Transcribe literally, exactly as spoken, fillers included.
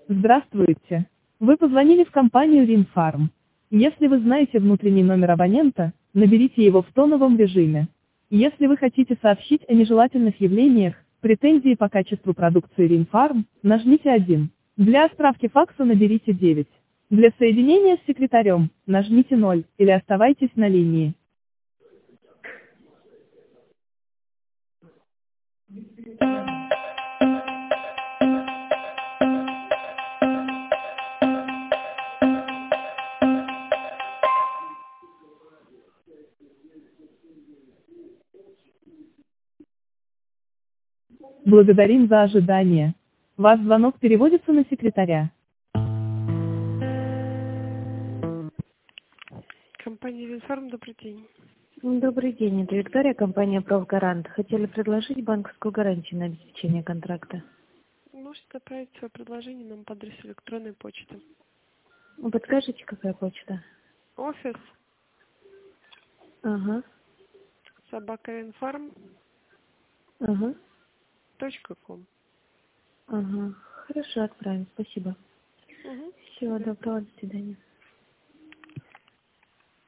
Здравствуйте. Вы позвонили в компанию Винфарм. Если вы знаете внутренний номер абонента, наберите его в тоновом режиме. Если вы хотите сообщить о нежелательных явлениях, претензии по качеству продукции Винфарм, нажмите один. Для отправки факса наберите девять. Для соединения с секретарем, нажмите ноль, или оставайтесь на линии. Благодарим за ожидание. Ваш звонок переводится на секретаря. Компания Винфарм, добрый день. Добрый день, это Виктория, компания «Правгарант». Хотели предложить банковскую гарантию на обеспечение контракта. Можете отправить свое предложение нам по адресу электронной почты. Вы подскажете, какая почта? Офис Ага, собака винфарм ага, точка ком. ага. Хорошо, отправим, спасибо. Угу. Всего доброго, до свидания.